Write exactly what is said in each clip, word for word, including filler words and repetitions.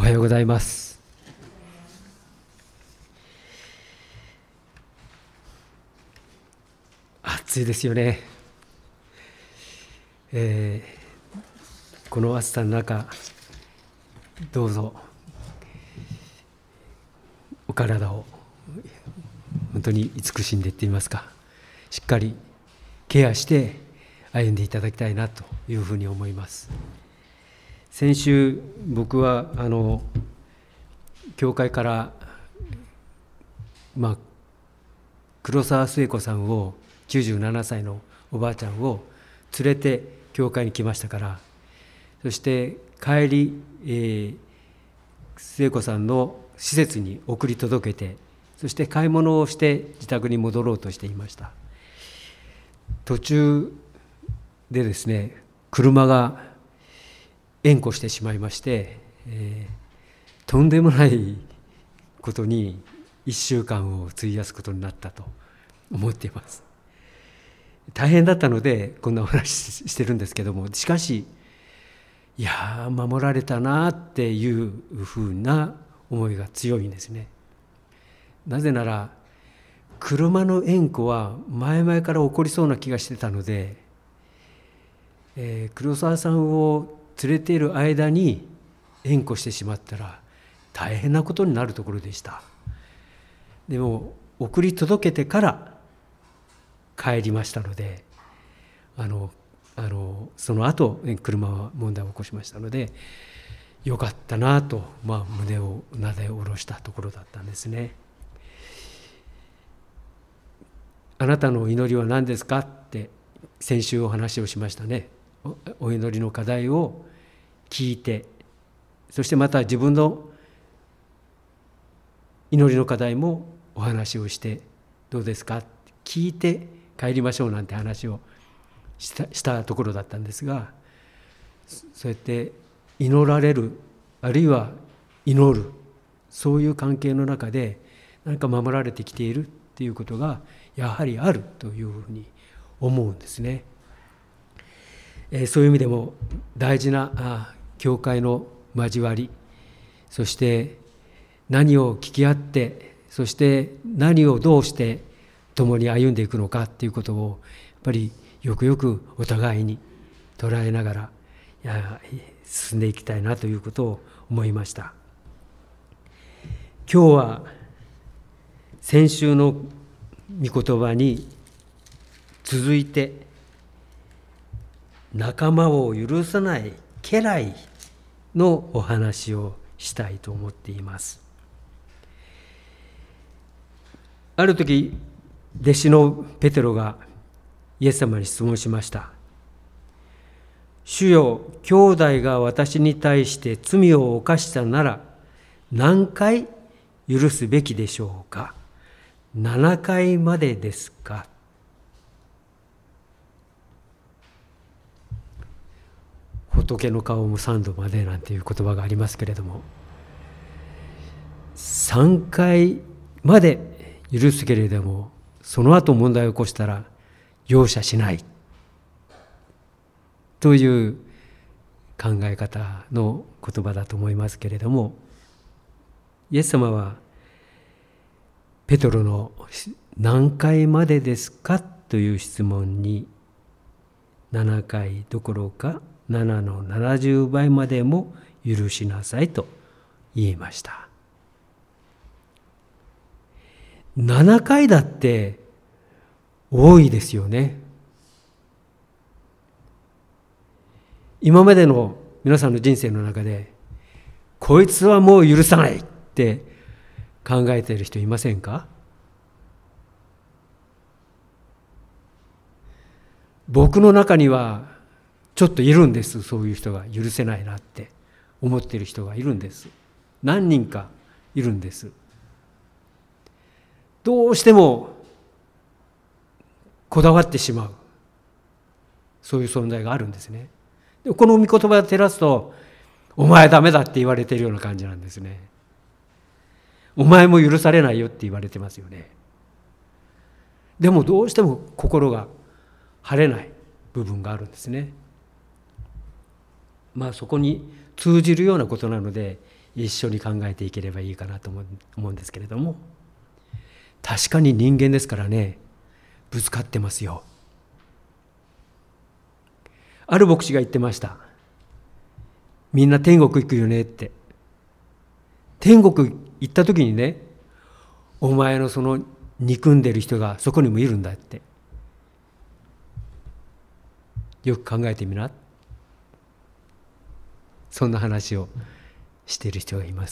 はようございます。暑いですよね。えー、この暑さの中、どうぞお体を本当に慈しんでいってみますか、しっかりケアして歩んでいただきたいなというふうに思います。先週僕はあの教会から、まあ、黒沢末子さんをきゅうじゅうななさいのおばあちゃんを連れて教会に来ましたから、そして帰り、えー、末子さんの施設に送り届けて、そして買い物をして自宅に戻ろうとしていました。途中でですね、車が縁故してしまいまして、えー、とんでもないことにいっしゅうかんを費やすことになったと思っています。大変だったのでこんなお話してるんですけども、しかしいや守られたなっていうふうな思いが強いんですね。なぜなら車の縁故は前々から起こりそうな気がしてたので、えー、黒沢さんを連れている間に縁故してしまったら大変なことになるところでした。でも送り届けてから帰りましたので、あのあのその後車は問題を起こしましたので、よかったなと、まあ、胸をなで下ろしたところだったんですね。あなたの祈りは何ですかって先週お話をしましたね。お祈りの課題を聞いて、そしてまた自分の祈りの課題もお話をして、どうですかって聞いて帰りましょうなんて話をした、したところだったんですが、そうやって祈られる、あるいは祈る、そういう関係の中で何か守られてきているっていうことがやはりあるというふうに思うんですね。えー、そういう意味でも大事なあ教会の交わり、そして何を聞き合って、そして何をどうして共に歩んでいくのかっていうことをやっぱりよくよくお互いに捉えながらいや進んでいきたいなということを思いました。今日は先週の御言葉に続いて、仲間を許さない家来のお話をしたいと思っています。ある時、弟子のペテロがイエス様に質問しました。主よ、兄弟が私に対して罪を犯したなら何回許すべきでしょうか。ななかいまでですか。仏の顔も三度までなんていう言葉がありますけれども、さんかいまで許すけれども、その後問題を起こしたら容赦しないという考え方の言葉だと思いますけれども、イエス様はペトロの何回までですかという質問に、ななかいどころかななのななじゅうばいまでも許しなさいと言いました。ななかいだって多いですよね。今までの皆さんの人生の中で、こいつはもう許さないって考えている人いませんか？僕の中にはちょっといるんです。そういう人が許せないなって思っている人がいるんです。何人かいるんです。どうしてもこだわってしまう、そういう存在があるんですね。でこの御言葉を照らすと、お前はダメだって言われているような感じなんですね。お前も許されないよって言われてますよね。でもどうしても心が晴れない部分があるんですね。まあそこに通じるようなことなので、 一緒に考えていければいいかなと思うんですけれども、確かに人間ですからね、ぶつかってますよ。ある牧師が言ってました。みんな天国行くよねって。天国行った時にね、お前のその憎んでる人がそこにもいるんだって。よく考えてみな。そんな話をしている人がいます。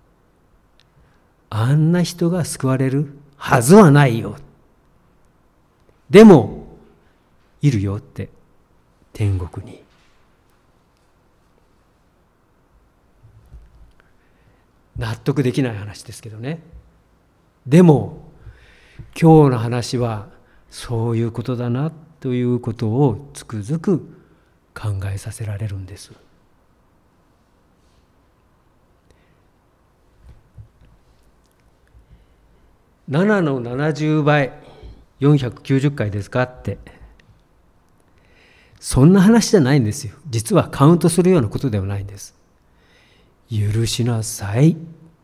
あんな人が救われるはずはないよ。でもいるよって、天国に。納得できない話ですけどね。でも今日の話はそういうことだなということをつくづく考えさせられるんです。ななのななじゅうばい、よんひゃくきゅうじゅっかいですかって、そんな話じゃないんですよ。実はカウントするようなことではないんです。許しなさい、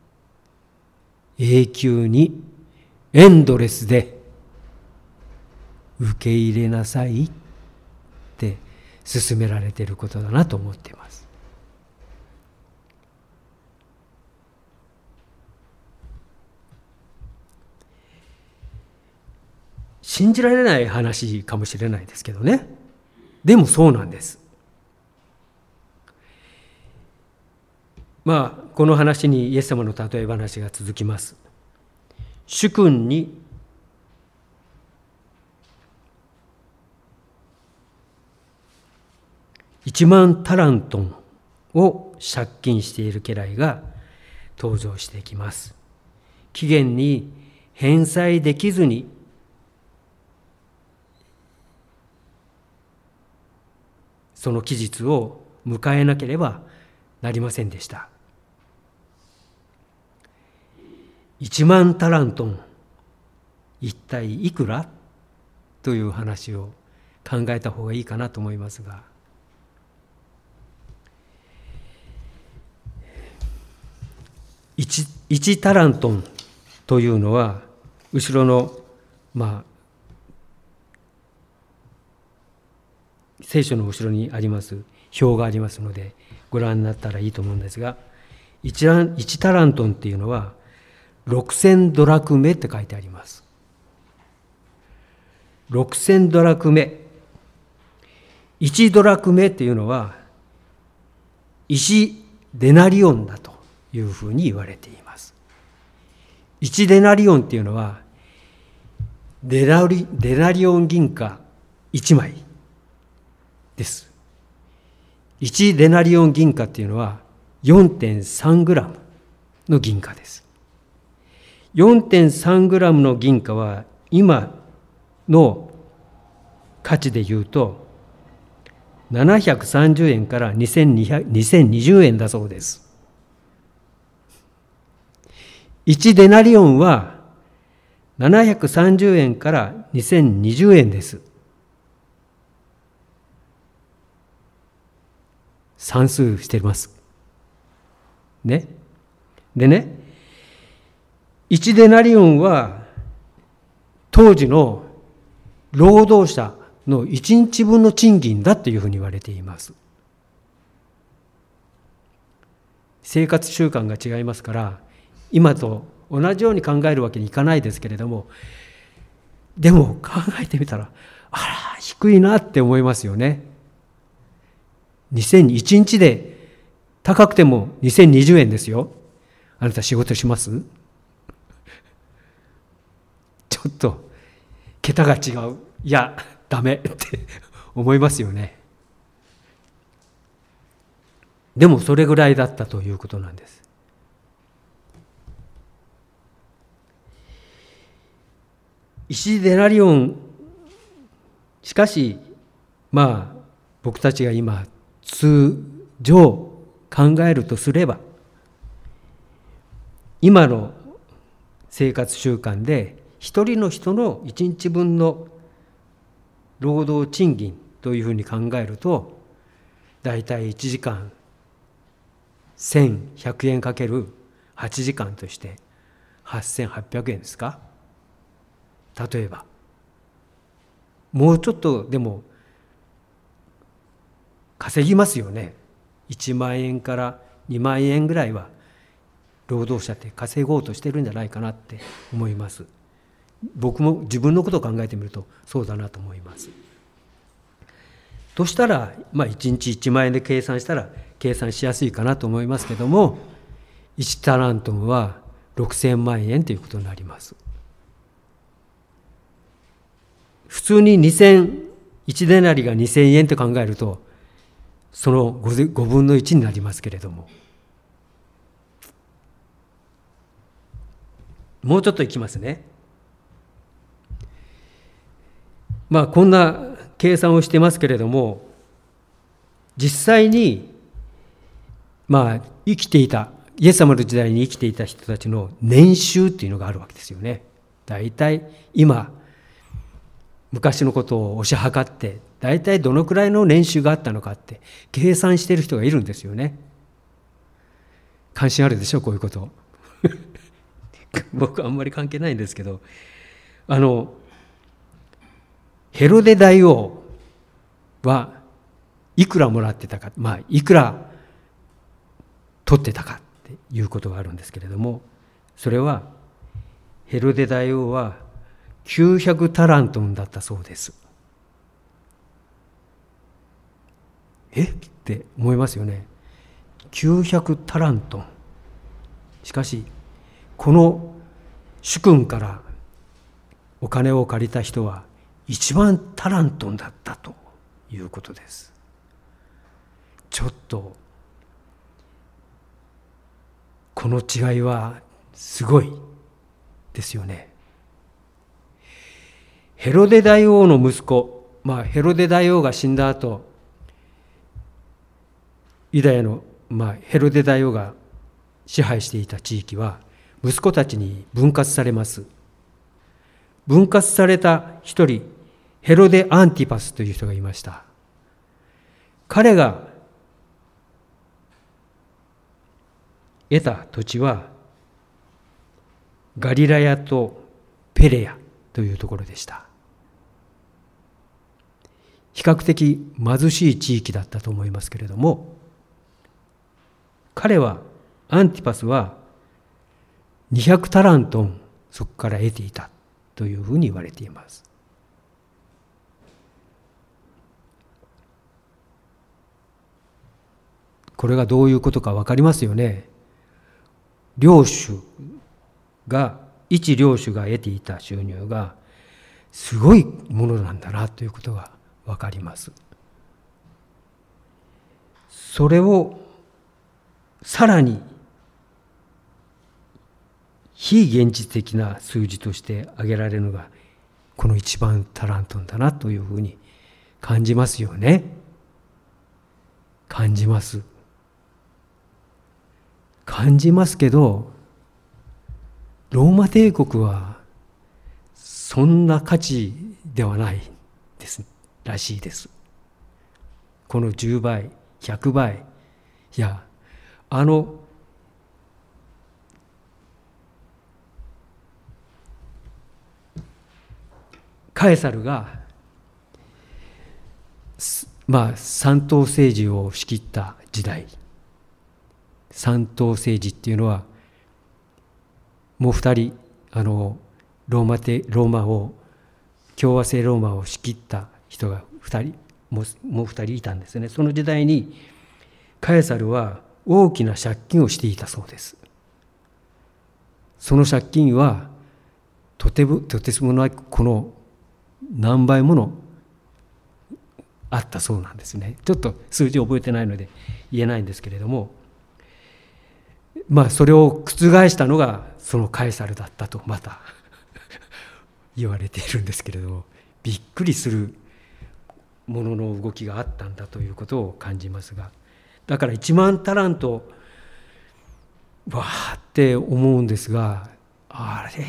永久にエンドレスで受け入れなさいって勧められていることだなと思っています。信じられない話かもしれないですけどね。でもそうなんです。まあこの話にイエス様の例え話が続きます。主君に一万タラントンを借金している家来が登場してきます。期限に返済できずにその期日を迎えなければなりませんでした。一万タラントン、一体いくらという話を考えた方がいいかなと思いますが、1, 1タラントンというのは後ろのまあ聖書の後ろにあります表がありますのでご覧になったらいいと思うんですが、 1, 1タラントンっていうのはろくせんドラクメって書いてあります。ろくせんドラクメ、いちドラクメっていうのはいちデナリオンだというふうに言われています。いちデナリオンっていうのはデナリ、デナリオン銀貨いちまいです。いちデナリオン銀貨っていうのは よんてんさんグラム の銀貨です。よんてんさんグラム の銀貨は今の価値でいうとななひゃくさんじゅうえんからにせんにじゅうえんだそうです。いちデナリオンはななひゃくさんじゅうえんからにせんにじゅうえんです。算数してます。ね。でね、いちデナリオンは当時の労働者のいちにちぶんの賃金だというふうに言われています。生活習慣が違いますから今と同じように考えるわけにいかないですけれども、でも考えてみたらあら低いなって思いますよね。にせんいちにちで高くてもにせんにじゅうえんですよ。あなた仕事します？ちょっと桁が違う、いやダメって思いますよね。でもそれぐらいだったということなんです。いちデナリオン、しかしまあ僕たちが今通常考えるとすれば、今の生活習慣で一人の人の一日分の労働賃金というふうに考えると、だいたいいちじかんせんひゃくえんかけるはちじかんとしてはっせんはっぴゃくえんですか。例えばもうちょっとでも稼ぎますよね。いちまんえんからにまんえんぐらいは労働者って稼ごうとしてるんじゃないかなって思います。僕も自分のことを考えてみるとそうだなと思います。としたら、まあ、いちにちいちまんえんで計算したら計算しやすいかなと思いますけども、いちタラントンはろくせんまんえんということになります。普通ににせんいちデナリがにせんえんと考えるとそのごぶんのいちになりますけれども、もうちょっといきますね。まあこんな計算をしてますけれども、実際にまあ生きていたイエス様の時代に生きていた人たちの年収っていうのがあるわけですよね。だいたい今昔のことを推し量ってだいたいどのくらいの年収があったのかって計算している人がいるんですよね。関心あるでしょこういうこと僕はあんまり関係ないんですけど、あのヘロデ大王はいくらもらってたか、まあいくら取ってたかっていうことがあるんですけれども、それはヘロデ大王はきゅうひゃくタラントンだったそうです。えって思いますよね。きゅうひゃくタラントン。しかしこの主君からお金を借りた人はいちまんタラントンだったということです。ちょっとこの違いはすごいですよね。ヘロデ大王の息子、まあヘロデ大王が死んだ後、ユダヤの、まあ、ヘロデ大王が支配していた地域は息子たちに分割されます。分割された一人、ヘロデ・アンティパスという人がいました。彼が得た土地はガリラヤとペレヤというところでした。比較的貧しい地域だったと思いますけれども、彼はアンティパスはにひゃくタラントンそこから得ていたというふうに言われています。これがどういうことか分かりますよね。領主が一領主が得ていた収入がすごいものなんだなということが分かります。それをさらに非現実的な数字として挙げられるのがこの一番タラントンだなというふうに感じますよね。感じます。感じますけど、ローマ帝国はそんな価値ではないですらしいです。このじゅうばい、ひゃくばい、いや、あのカエサルがまあ三党政治を仕切った時代、三党政治っていうのはもう二人あのローマ帝ローマを共和制ローマを仕切った人が二人もうもう二人いたんですね。その時代にカエサルは大きな借金をしていたそうです。その借金はとてもとてつもないこの何倍ものあったそうなんですね。ちょっと数字を覚えてないので言えないんですけれども、まあそれを覆したのがそのカエサルだったとまた言われているんですけれども、びっくりするものの動きがあったんだということを感じますが、だからいちまんタラントわーって思うんですが、あれ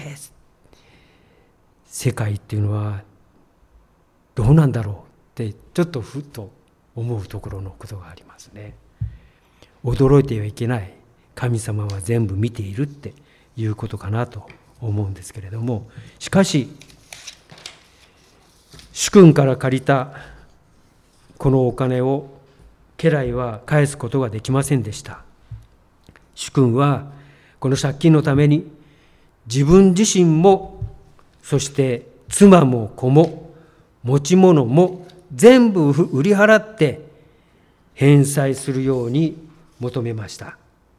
世界っていうのはどうなんだろうってちょっとふっと思うところのことがありますね。 驚いてはいけない。神様は全部見ているっていうことかなと思うんですけれども、しかし主君から借りたこのお金を家来は返すことができませんでした。主君はこの借金のために自分自身も、そして妻も子も持ち物も全部売り払って返済するように求めました。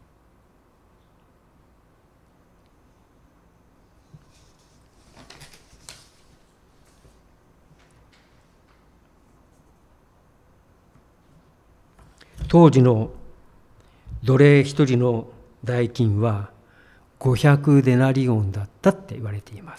当時の奴隷一人の代金はごひゃくデナリオンだったって言われています。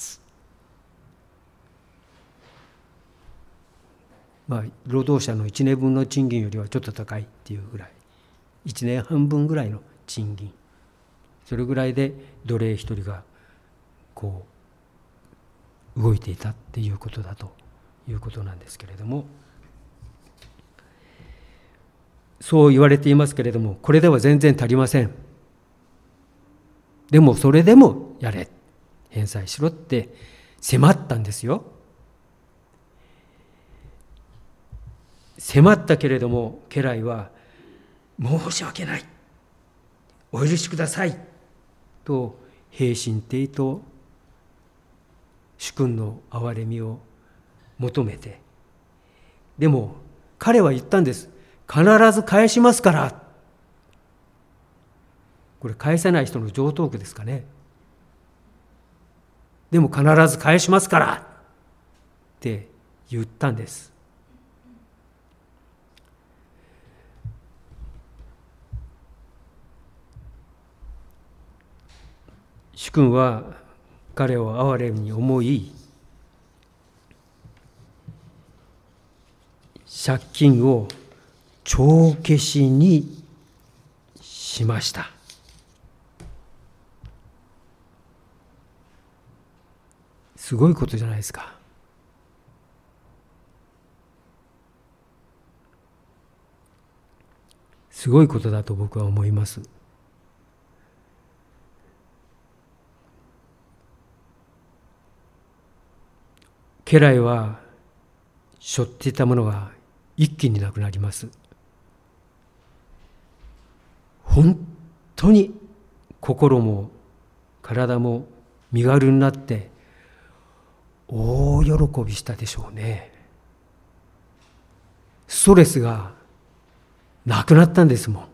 まあ、労働者のいちねんぶんの賃金よりはちょっと高いっていうぐらい、いちねんはんぶんぐらいの賃金、それぐらいで奴隷一人がこう動いていたっていうことだということなんですけれども、そう言われていますけれども、これでは全然足りません。でもそれでもやれ、返済しろって迫ったんですよ。迫ったけれども家来は申し訳ない、お許しくださいと平身低と主君の憐れみを求めて、でも彼は言ったんです。必ず返しますから。これ返せない人の常套句ですかね。でも必ず返しますからって言ったんです。主君は彼を憐れみに思い、借金を帳消しにしました。すごいことじゃないですか。すごいことだと僕は思います。家来は背負っていたものが一気になくなります。本当に心も体も身軽になって大喜びしたでしょうね。ストレスがなくなったんですもん。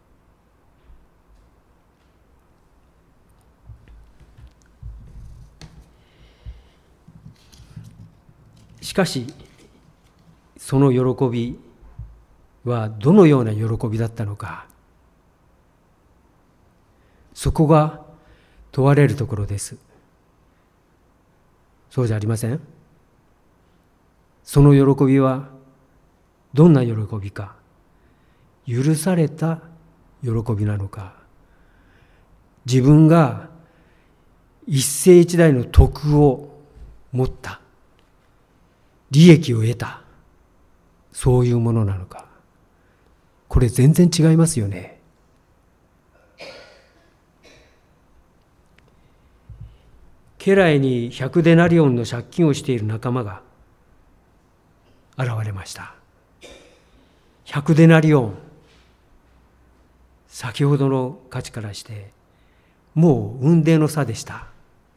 しかしその喜びはどのような喜びだったのか、そこが問われるところです。そうじゃありません？その喜びはどんな喜びか、許された喜びなのか、自分が一世一代の徳を持った、利益を得た、そういうものなのか、これ全然違いますよね。家来にひゃくデナリオンの借金をしている仲間が現れました。ひゃくデナリオン、先ほどの価値からしてもう雲泥の差でした。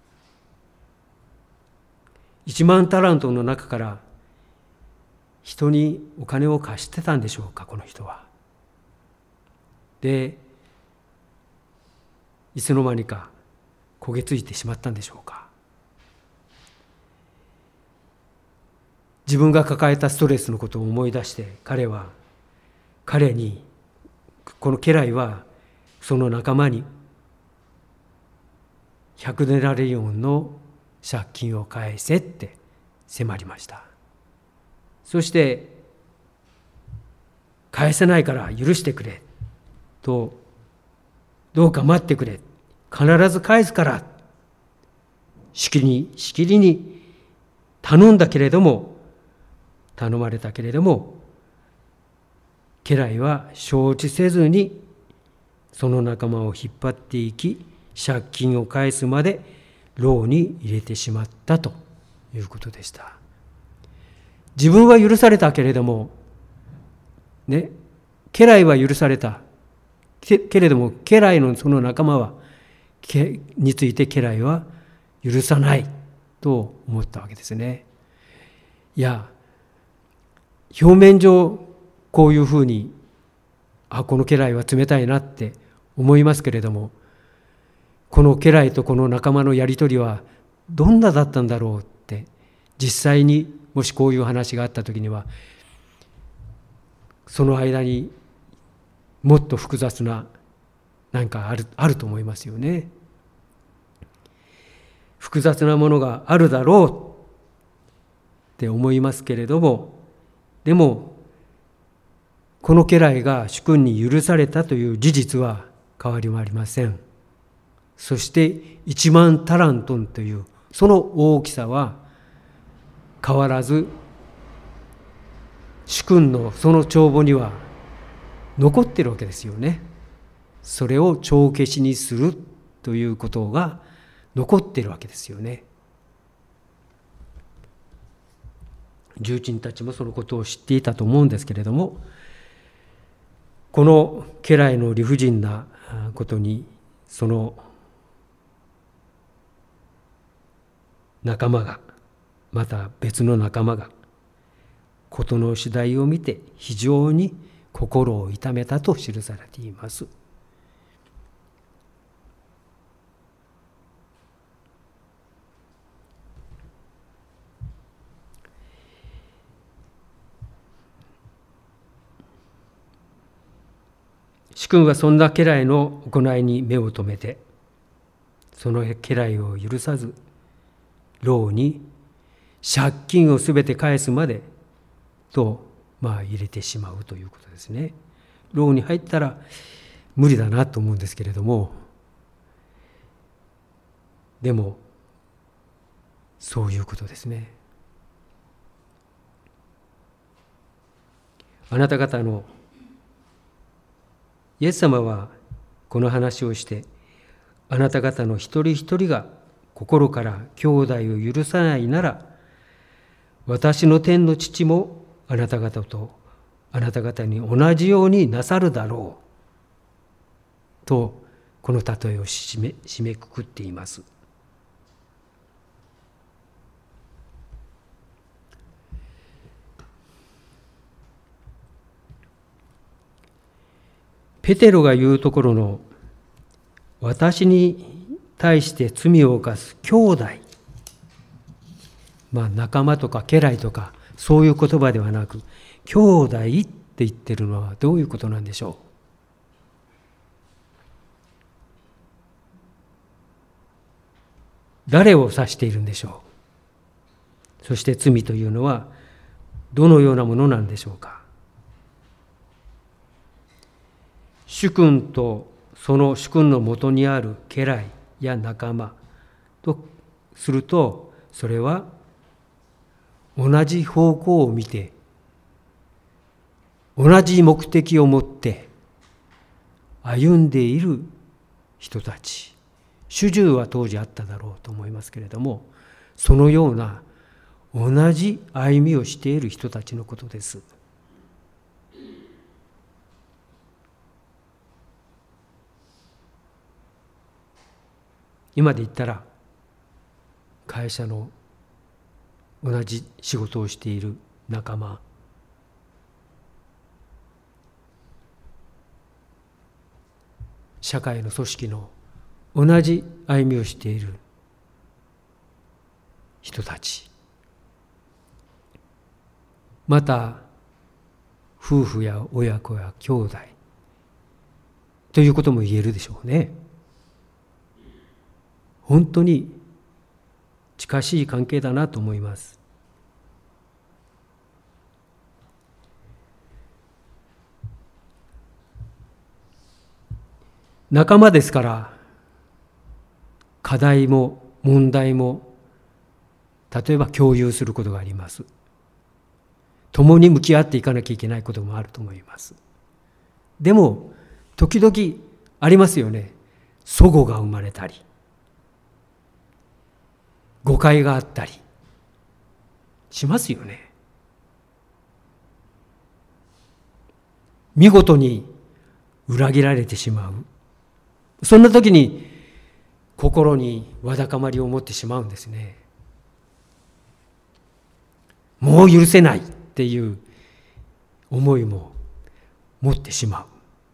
いちまんタラントの中から人にお金を貸してたんでしょうか、この人は。で、いつの間にか焦げついてしまったんでしょうか。自分が抱えたストレスのことを思い出して彼は彼にこの家来はその仲間にひゃくデナリオンの借金を返せって迫りました。そして返せないから許してくれと、どうか待ってくれ、必ず返すからしきりにしきりに頼んだけれども、頼まれたけれども家来は承知せずにその仲間を引っ張っていき、借金を返すまで牢に入れてしまったということでした。自分は許されたけれども、ね、家来は許された。け, けれども、家来のその仲間は、けについて家来は許さないと思ったわけですね。いや、表面上こういうふうに、あ、この家来は冷たいなって思いますけれども、この家来とこの仲間のやり取りはどんなだったんだろうって、実際にもしこういう話があったときには、その間にもっと複雑な何かある、あると思いますよね。複雑なものがあるだろうって思いますけれども、でもこの家来が主君に許されたという事実は変わりもありません。そして一万タラントンというその大きさは変わらず、主君のその帳簿には残っているわけですよね。それを帳消しにするということが残っているわけですよね。重鎮たちもそのことを知っていたと思うんですけれども、この家来の理不尽なことに、その仲間が、また別の仲間が事の次第を見て非常に心を痛めたと記されています。主君はそんな家来の行いに目を留めて、その家来を許さず、牢に借金をすべて返すまでと、まあ、入れてしまうということですね。牢に入ったら無理だなと思うんですけれども、でもそういうことですね。あなた方のイエス様はこの話をして、あなた方の一人一人が心から兄弟を許さないなら、私の天の父もあなた方とあなた方に同じようになさるだろうと、この例えを締め、締めくくっています。ペテロが言うところの、私に対して罪を犯す兄弟、まあ仲間とか家来とかそういう言葉ではなく、兄弟って言ってるのはどういうことなんでしょう。誰を指しているんでしょう。そして罪というのはどのようなものなんでしょうか。主君とその主君のもとにある家来や仲間とすると、それは同じ方向を見て、同じ目的を持って歩んでいる人たち、主従は当時あっただろうと思いますけれども、そのような同じ歩みをしている人たちのことです。今で言ったら会社の同じ仕事をしている仲間、社会の組織の同じ歩みをしている人たち、また夫婦や親子や兄弟ということも言えるでしょうね。本当に近しい関係だなと思います。仲間ですから、課題も問題も例えば共有することがあります。共に向き合っていかなきゃいけないこともあると思います。でも時々 ありますよね。齟齬が生まれたり、誤解があったりしますよね。見事に裏切られてしまう。そんな時に心にわだかまりを持ってしまうんですね。もう許せないっていう思いも持ってしまう。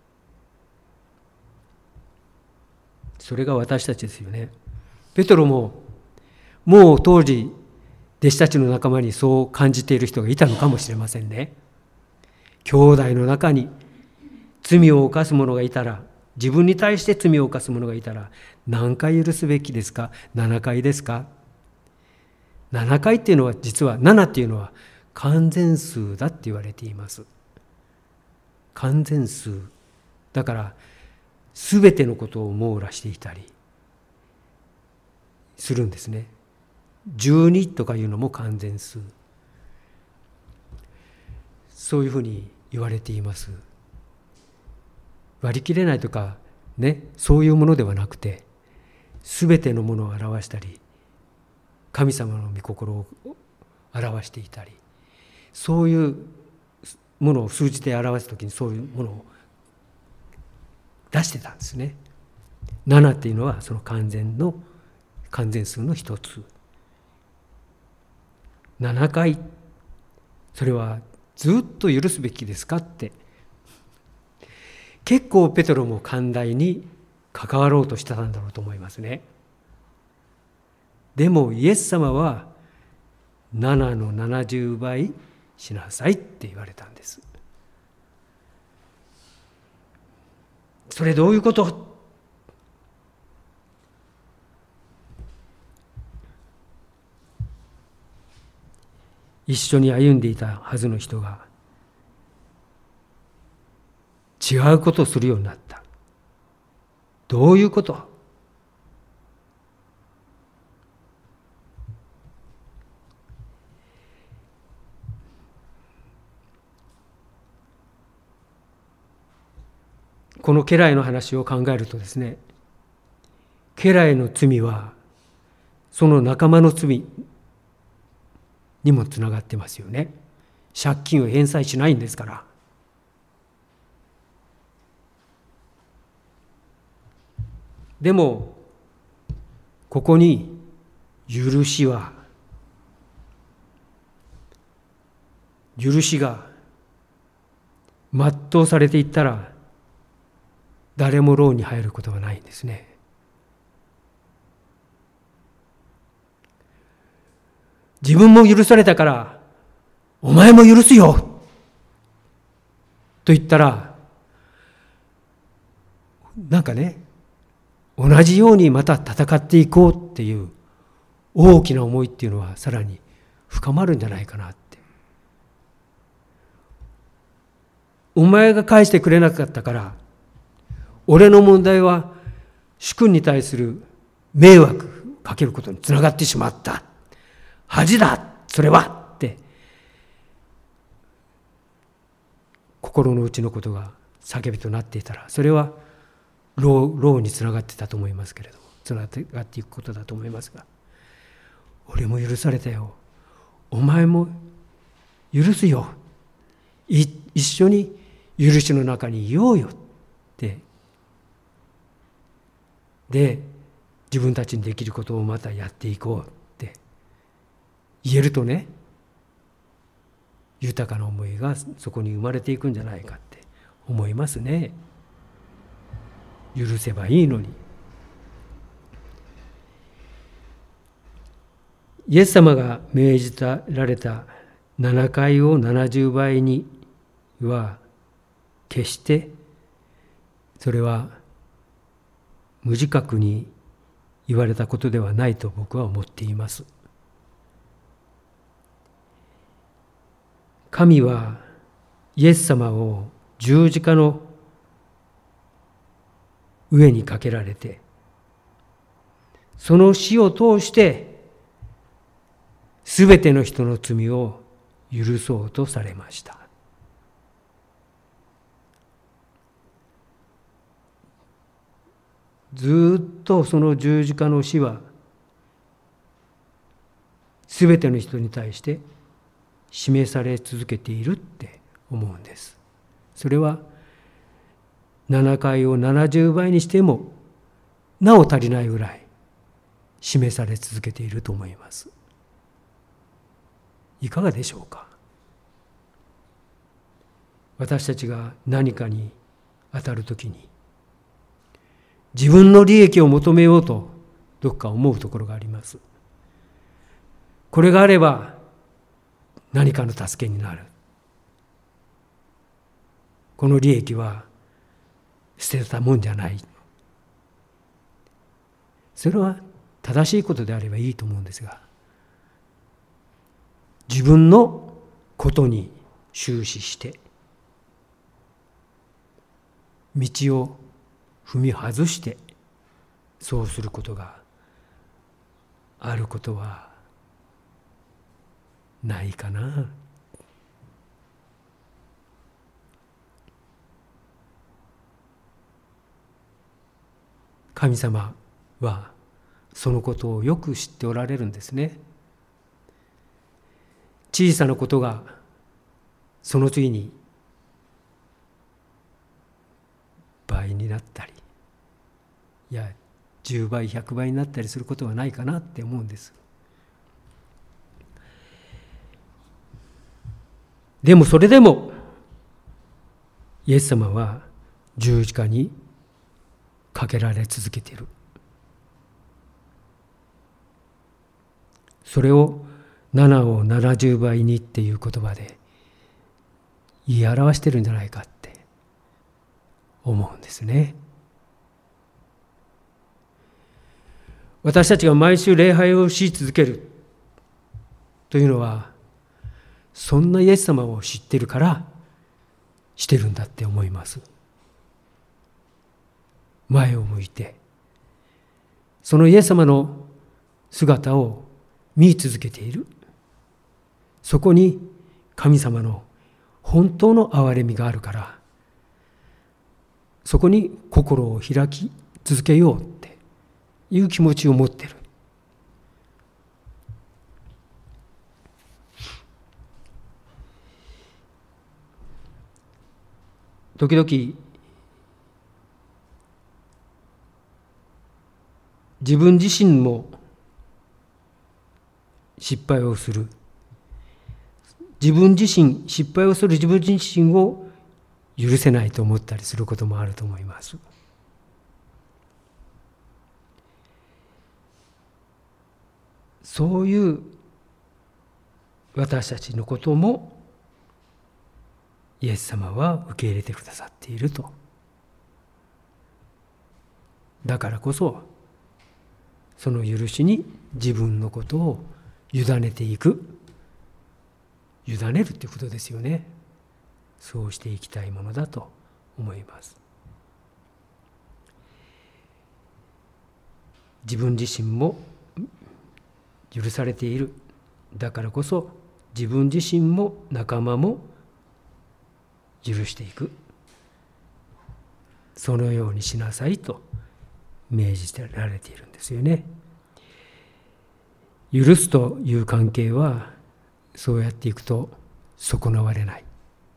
それが私たちですよね。ペトロももう当時弟子たちの仲間にそう感じている人がいたのかもしれませんね。兄弟の中に罪を犯す者がいたら、自分に対して罪を犯す者がいたら何回許すべきですか？ななかいですか？ななかいっていうのは、実はななっていうのは完全数だって言われています。完全数だから、すべてのことを網羅していたりするんですね。じゅうにとかいうのも完全数。そういうふうに言われています。割り切れないとかね、そういうものではなくて、すべてのものを表したり、神様の御心を表していたり、そういうものを数字で表すときにそういうものを出してたんですね。ななっていうのはその完全の完全数の一つ。ななかい、それはずっと許すべきですかって、結構ペテロも寛大に関わろうとしてたんだろうと思いますね。でもイエス様はななのななじゅうばいしなさいって言われたんです。それどういうこと？一緒に歩んでいたはずの人が違うことをするようになった。どういうこと？この家来の話を考えるとですね、家来の罪はその仲間の罪にもつながってますよね。借金を返済しないんですから。でもここに許しは許しが全うされていったら、誰も牢に入ることはないんですね。自分も許されたからお前も許すよと言ったら、なんかね、同じようにまた戦っていこうっていう大きな思いっていうのはさらに深まるんじゃないかなって。お前が返してくれなかったから俺の問題は主君に対する迷惑かけることにつながってしまった。恥だそれはって心の内のことが叫びとなっていたら、それは牢牢につながってたと思いますけれども、つながっていくことだと思いますが、俺も許されたよ、お前も許すよ、い一緒に許しの中にいようよってで、自分たちにできることをまたやっていこうって言えるとね、豊かな思いがそこに生まれていくんじゃないかって思いますね。許せばいいのに。イエス様が命じられたななかいをななじゅうばいには決してそれは無自覚に言われたことではないと僕は思っています。神はイエス様を十字架の上にかけられて、その死を通してすべての人の罪を許そうとされました。 。。。。。。。。。。。。。。。。。。。。。。。。。。。。。。。。。。。。。。。。。。。。。。。。。。。。。。。。。。。。。。。。。。。。。。。。。。。。。。。。。。。。。。。。。。。。。。。。。。。。。。。。。。。。。。。。。。。。。。。。。。。。。。。。 ずっとその十字架の死はすべての人に対して示され続けているって思うんです。それはななかいをななじゅうばいにしてもなお足りないぐらい示され続けていると思います。いかがでしょうか。私たちが何かに当たるときに自分の利益を求めようとどっか思うところがあります。これがあれば何かの助けになる。この利益は捨てたもんじゃない。それは正しいことであればいいと思うんですが、自分のことに終始して道を踏み外してそうすることがあることはないかな。神様はそのことをよく知っておられるんですね。小さなことがその次に倍になったり、いやじゅうばいひゃくばいになったりすることはないかなって思うんです。でもそれでもイエス様は十字架にかけられ続けている。それをななをななじゅうばいにっていう言葉で言い表してるんじゃないかって思うんですね。私たちが毎週礼拝をし続けるというのは、そんなイエス様を知ってるからしてるんだって思います。前を向いてそのイエス様の姿を見続けている。そこに神様の本当の憐れみがあるから、そこに心を開き続けようっていう気持ちを持っている。時々自分自身も失敗をする。自分自身、失敗をする自分自身を許せないと思ったりすることもあると思います。そういう私たちのこともイエス様は受け入れてくださっていると。だからこそその許しに自分のことを委ねていく。委ねるってことですよね。そうしていきたいものだと思います。自分自身も許されている。だからこそ自分自身も仲間も許していく。そのようにしなさいと命じられているんですよね。許すという関係はそうやっていくと損なわれない。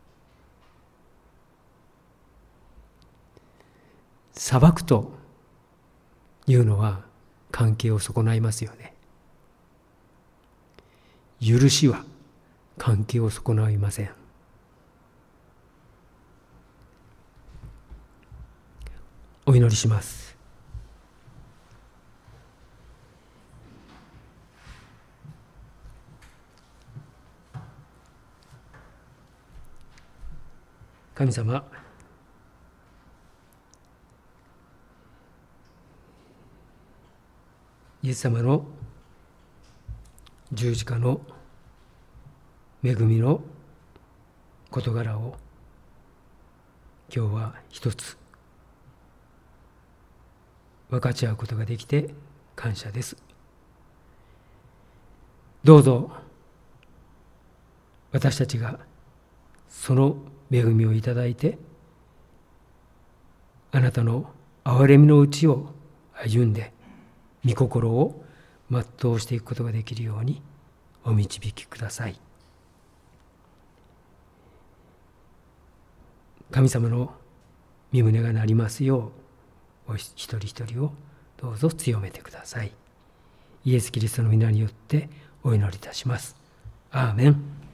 裁くというのは関係を損ないますよね。許しは関係を損ないません。お祈りします。神様、イエス様の十字架の恵みの事柄を今日は一つ分かち合うことができて感謝です。どうぞ私たちがその恵みをいただいて、あなたの憐れみのうちを歩んで御心を全うしていくことができるようにお導きください。神様の御胸がなりますよう、お一人一人をどうぞ強めてください。イエス・キリストの皆によってお祈りいたします。アーメン。